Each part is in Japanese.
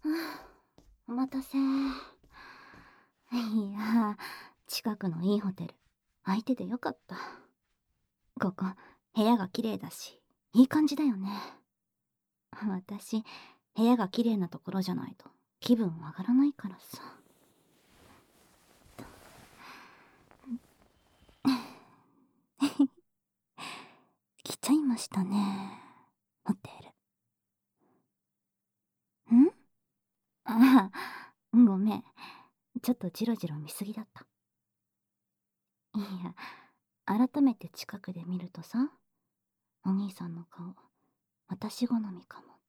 お待たせ。いや、近くのいいホテル空いててよかった。ここ部屋が綺麗だしいい感じだよね。私部屋が綺麗なところじゃないと気分上がらないからさ。来ちゃいましたね、ホテル。ああ、ごめん、ちょっとジロジロ見すぎだった。いや、改めて近くで見るとさ、お兄さんの顔私好みかもって。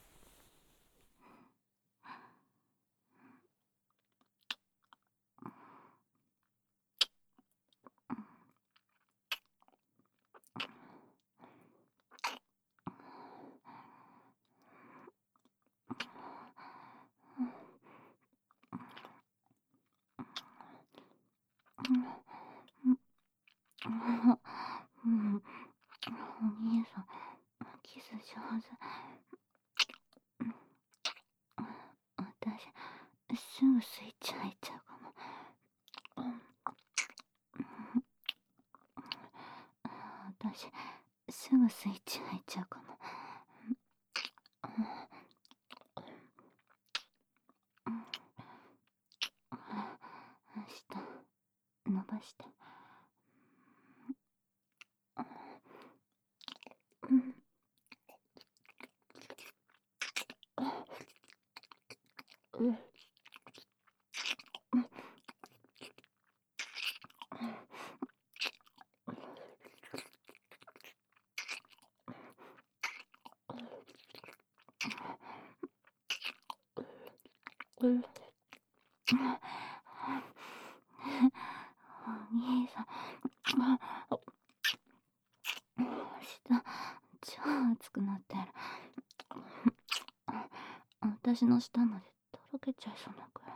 うん、お兄さんキス上手。私すぐスイッチ入っちゃうかも。私すぐスイッチ入っちゃうかも。下伸ばして。お兄さん、下超熱くなってる。私の舌までとろけちゃいそうなくらい。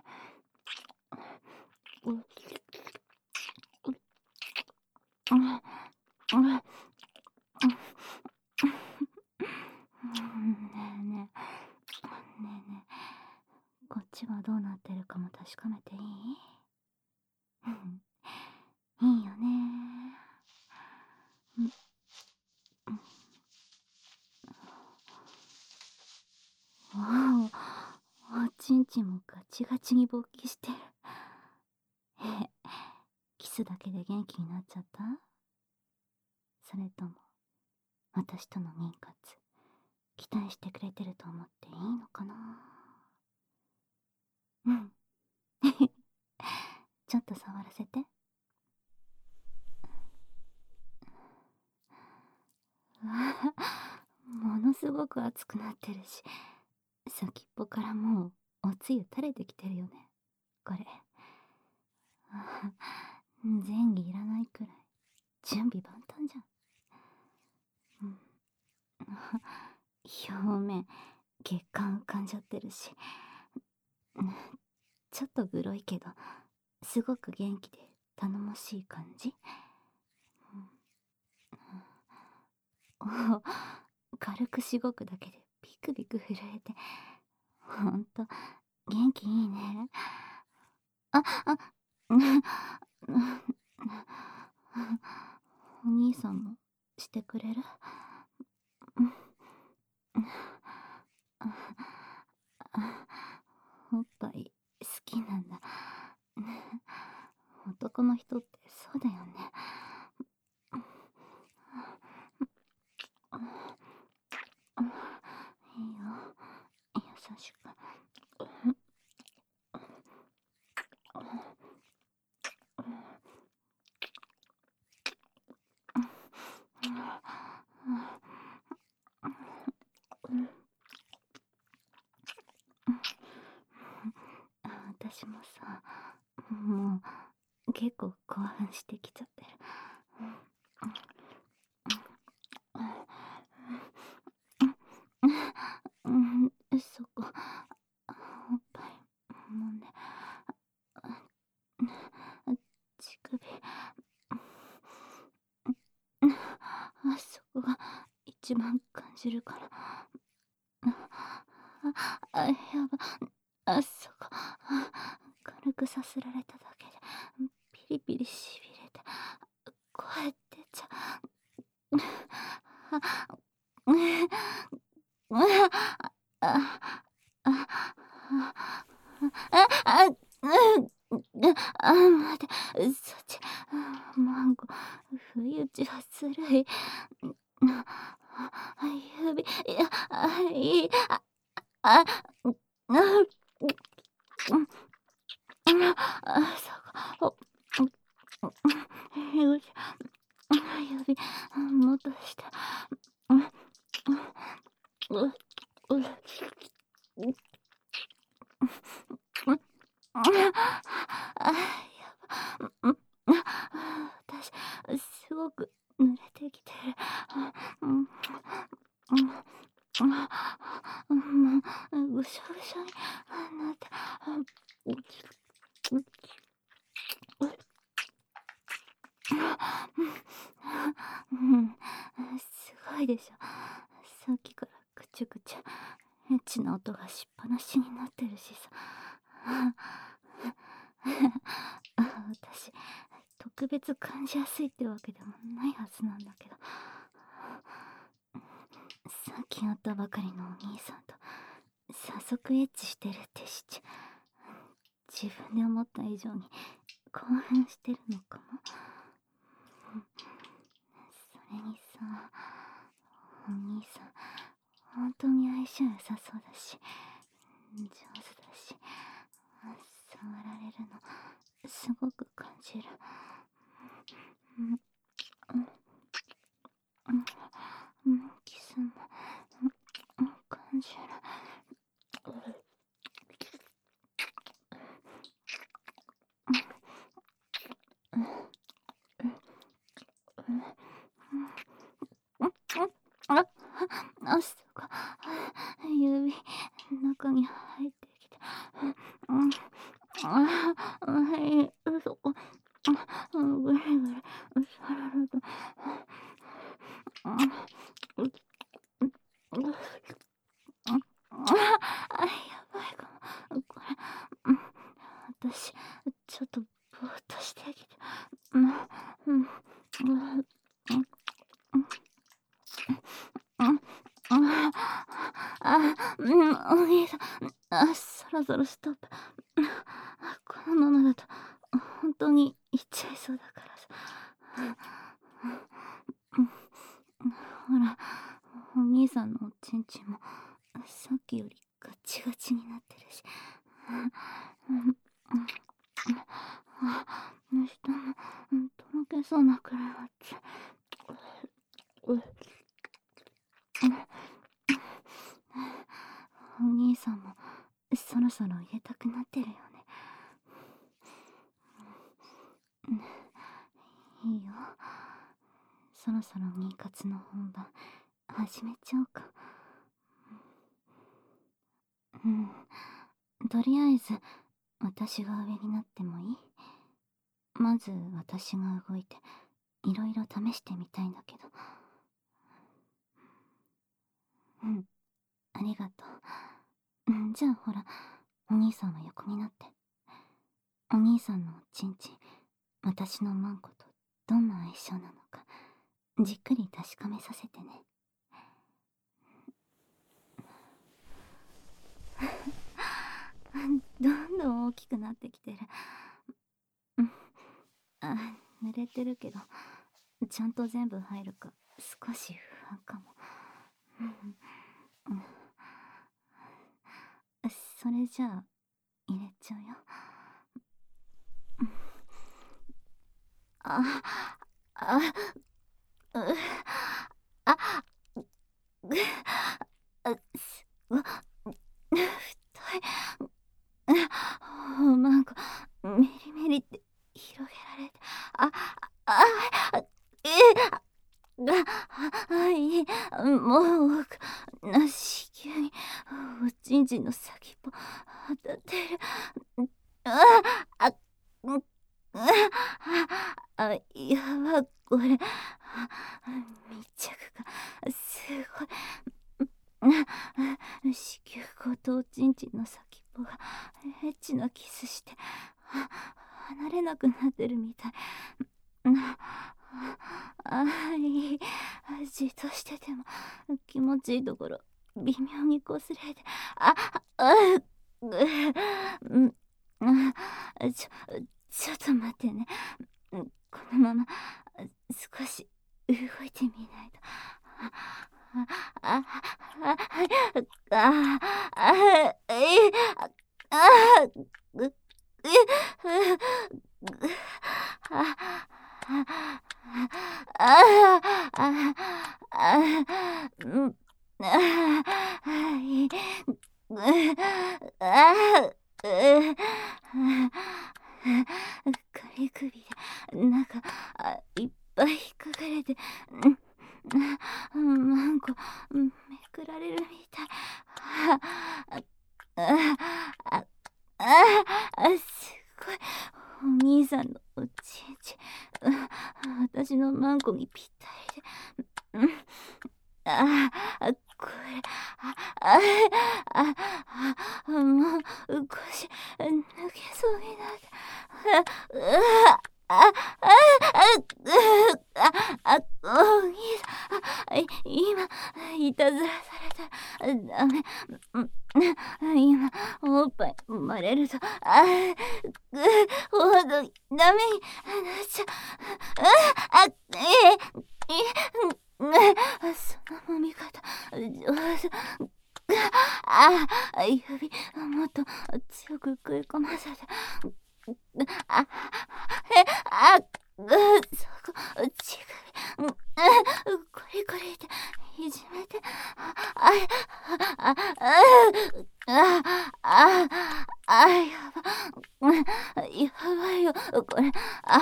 ねえねえ、ねえねえ、こっちはどうなってるかも確かめていい？いいよね。わお、おちんちんもガチガチに勃起してる。え、キスだけで元気になっちゃった？それとも私との妊活期待してくれてると思っていいのかな？うん。ちょっと触らせて。うわ、ものすごく熱くなってるし、先っぽからもうおつゆ垂れてきてるよね、これ。前儀いらないくらい準備万端じゃん。表面血管浮かんじゃってるし、ちょっとグロいけどすごく元気で頼もしい感じ。お、軽くしごくだけでビクビク震えて、ほんと元気いいね。うんお兄さんもしてくれる？おっぱい好きなんだ。男の人ってそうだよね。いいよ、優しく。私もさ、もう結構興奮してきちゃってる。そこおっぱい揉んで、乳首、あそこが一番感じるから。 やば。そこ、軽くさすられただけで、ピリピリしびれて、声出ちゃう。待て、そっち、マンゴー、不意打ちはずるい。指、いい、あ、そこ、よし、指、もっとして、私、すごく濡れてきてる。ぐしゃぐしゃになって。すごいでしょ。さっきからぐちゅぐちゅエッチな音がしっぱなしになってるしさ。私、特別感じやすいってわけでもないはずなんだけど、さっき会ったばかりのお兄さんと早速エッチしてるって知っちゃ、自分で思った以上に興奮してるのかも。それにさ、お兄さん本当に相性良さそうだし、上手だし、触られるのすごく感じる。キスも感じる。そこ、指、中に入ってきて。そこ、ぐるぐるされると。やばいかも。これ、私、ちょっとぼーっとしてきて。お兄さん、そろそろストップ。このままだと、本当に行っちゃいそうだからさ。ほら、お兄さんのおちんちんも、さっきよりガチガチになってるし。下も、とろけそうなくらいあっち。お兄さんもそろそろ入れたくなってるよね。いいよ。そろそろミーカツの本番始めちゃおうか。とりあえず私が上になってもいい？まず私が動いていろいろ試してみたいんだけど。ありがとう。じゃあほら、お兄さんは横になって。お兄さんのおちんちん、私のマンコとどんな相性なのかじっくり確かめさせてね。どんどん大きくなってきてる。濡れてるけどちゃんと全部入るか少し不安かも。それじゃあ入れちゃうよ。太い。なんかメリメリって広げられて、いい、もう子宮におちんちんの先っぽ当たってる。やば、これ密着がすごい。 子宮口とおちんちんの先っぽがエッチなキスして離れなくなってるみたい。いい。じっとしてても気持ちいいところ微妙に擦れて、ちょっと待ってね。このまま少し動いてみないと。あ、あ、あ、え、あ、ぐ、あ、うん、はい、仮首でなんかいっぱい引っかかれて、マンコめくられるみたい。すごい。お兄さんのおちんち私のマンコにぴったりで、これ、もう腰抜けそうになって、お兄さん、今いたずらされたらダメ。今おっぱい生まれるとほんとにダメになっちゃう。その揉み方上手。指もっと強く食い込ませて。そこ乳首コリコリっていじめて。やばいよこれ。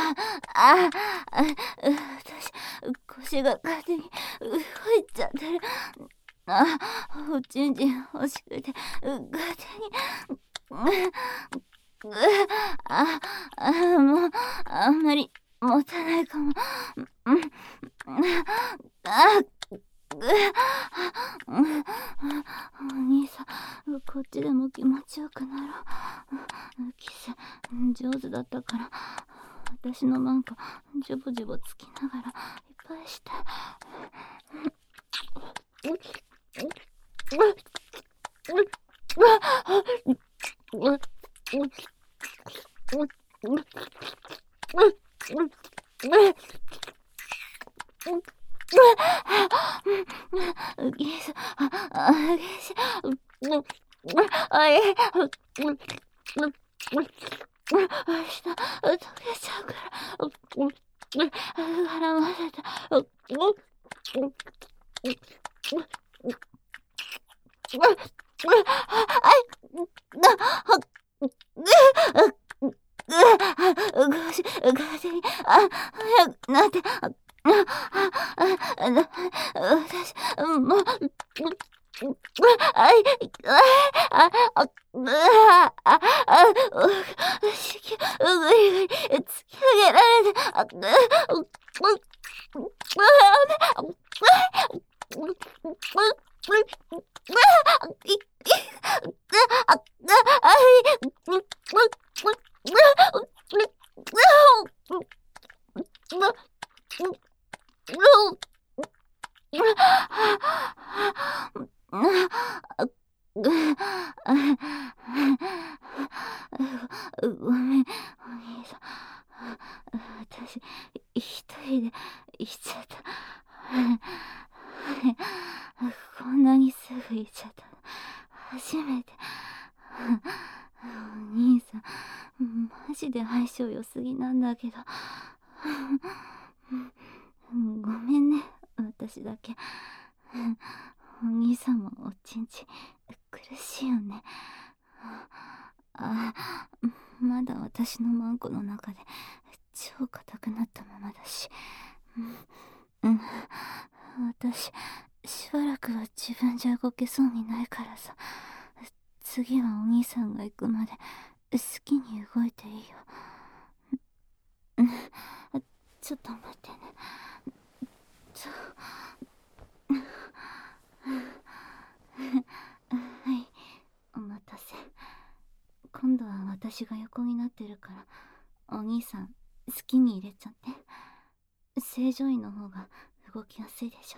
私腰が勝手に動いちゃってる。おちんちん欲しくて勝手に。もうあんまり持たないかも。お兄さん、こっちでも気持ちよくなろう。キス上手だったから私のマンコジョボジョボつきながらいっぱいして。明日溶けちゃうから絡ませて。風に早くなって。私もう子宮ぐりぐり突き上げられて。ごめん、お兄さん。私、一人で行っちゃった。こんなにすぐ行っちゃった。初めて。お兄さん、マジで相性良すぎなんだけど。ごめんね、私だけ。お兄さんもおちんち苦しいよね。まだ私のマンコの中で超硬くなったままだし。私しばらくは自分じゃ動けそうにないからさ。次はお兄さんが行くまで好きに動いていいよ。ちょっと待ってね。 今度は私が横になってるから、お兄さん、好きに入れちゃって。正常位の方が動きやすいでしょ。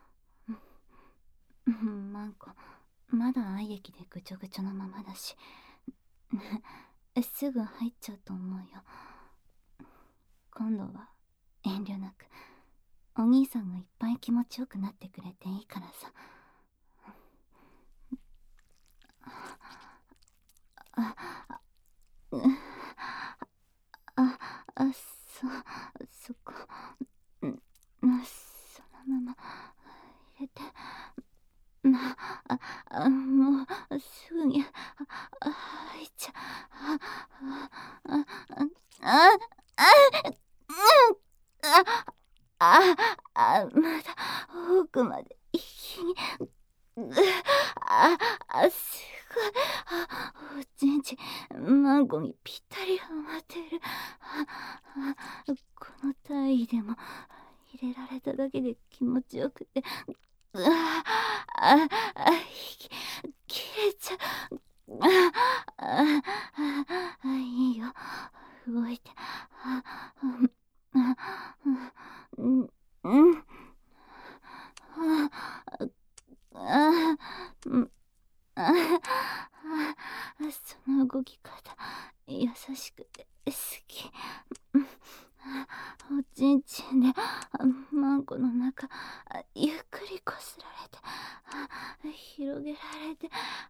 マンコ、まだ愛液でぐちょぐちょのままだし、すぐ入っちゃうと思うよ。今度は遠慮なく、お兄さんがいっぱい気持ちよくなってくれていいからさ。そこ、そのまま入れて。もうすぐに入っちゃまだ奥まで一気にすごい。おちんちんマンコにぴったりはまってる。この体位でも入れられただけで気持ちよくて、息切れちゃう。いいよ、動いて。その動き方、優しくて好き。おちんちんでマンコの中ゆっくりこすられて、広げられて、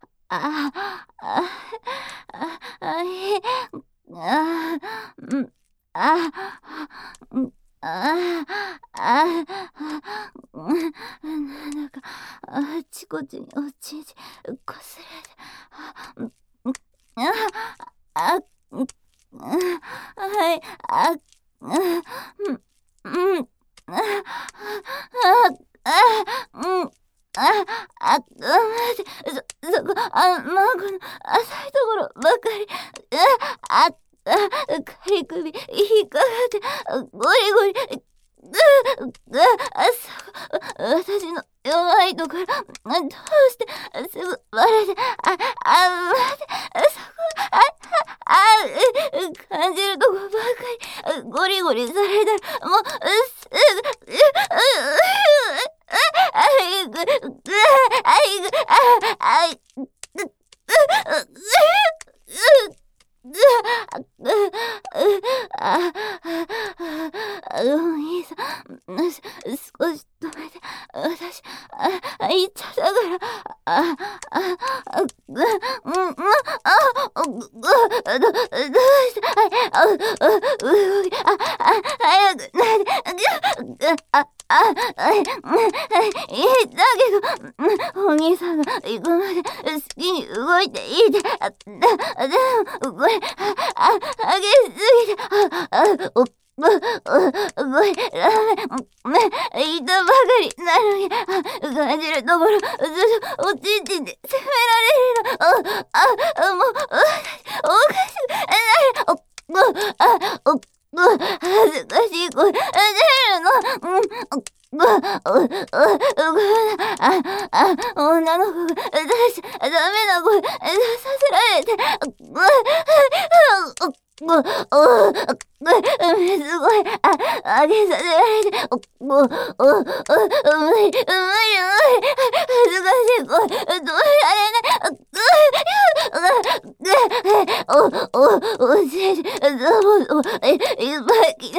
なんかあちこちにおちんちんこすられて、はい、待って、そこ、マンコの浅いところばかり、かり首、引っかかって、ゴリゴリ、私の弱いところ、どうしてすぐ割れて、待って、そこ、感じるとこばかり、ゴリゴリされたら、もう、すぐ、お兄さん、少し止めて。私、言っちゃったから。どうして、動き、早くないで。だけど、お兄さんが行くまで好きに動いていいって。でも、これ、激しすぎて、これ、ラーメン、板ばかりなのに、感じるところ、おちんちんで責められるの。もう、おかしくない。恥ずかしい声出るの。女の子が出しちゃダメな声出させられて、すごい、上げさせられて、無理、恥ずかしい声、止められない。おじいちゃん、いっぱい来て、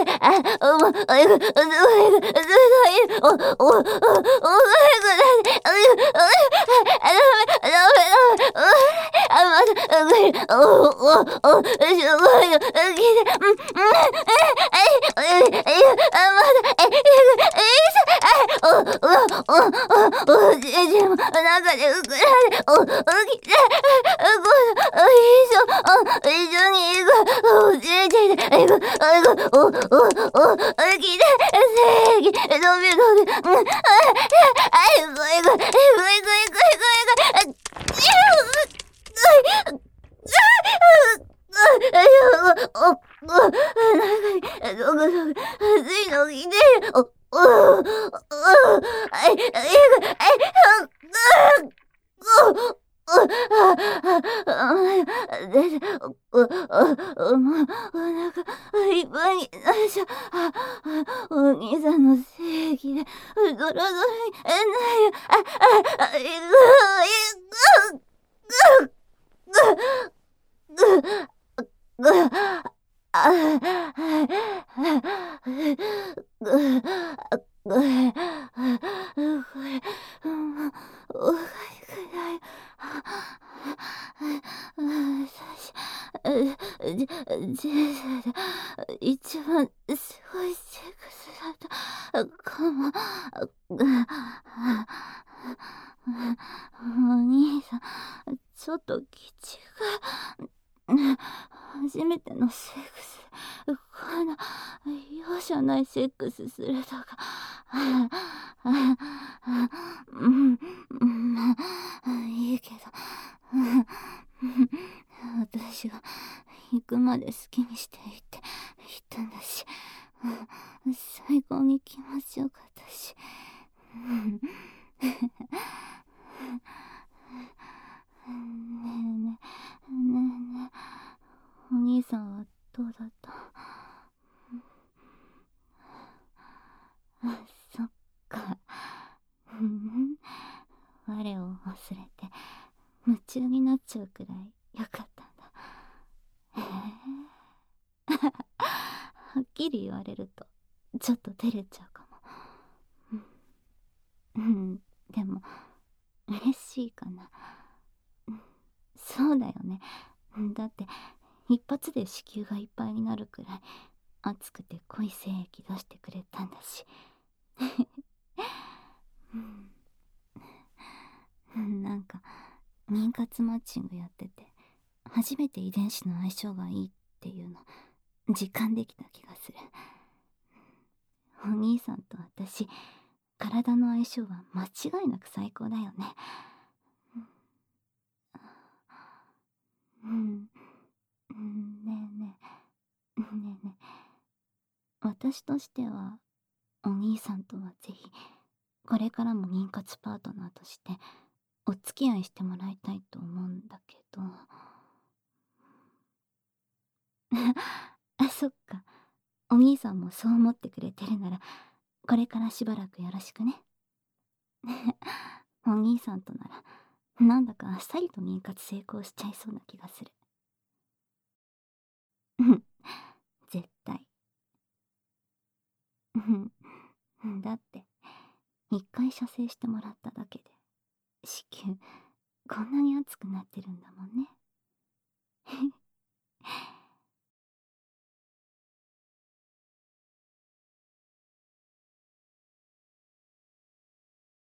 で、もう、お腹いっぱいになっちゃお兄さんの正義で、ドロドロになる。ぐ、おかしくない。人生で一番すごいセックスだったかも。お兄さん、ちょっと気違い。初めてのセックス、こんな容赦ないセックスするとか。うん、いいけど、私が行くまで好きにしていいって言ったんだし、最高に気持ちよかったし。ねえねえ、ねえねえ、お兄さんはどうだった？そっか。我を忘れて夢中になっちゃうくらいよかったんだ。へえ。はっきり言われるとちょっと照れちゃうかも。でも嬉しいかな。そうだよね。だって一発で子宮がいっぱいになるくらい熱くて濃い精液出してくれたんだし。なんか妊活マッチングやってて初めて遺伝子の相性がいいっていうの実感できた気がする。お兄さんと私、体の相性は間違いなく最高だよね。うん、ねえねえ、ねえねえ、私としてはお兄さんとはぜひこれからも妊活パートナーとしてお付き合いしてもらいたいと思うんだけど。あ、そっか。お兄さんもそう思ってくれてるならこれからしばらくよろしくね。お兄さんとならなんだかあっさりと妊活成功しちゃいそうな気がする。絶対。だって一回射精してもらっただけで子宮こんなに熱くなってるんだもんね。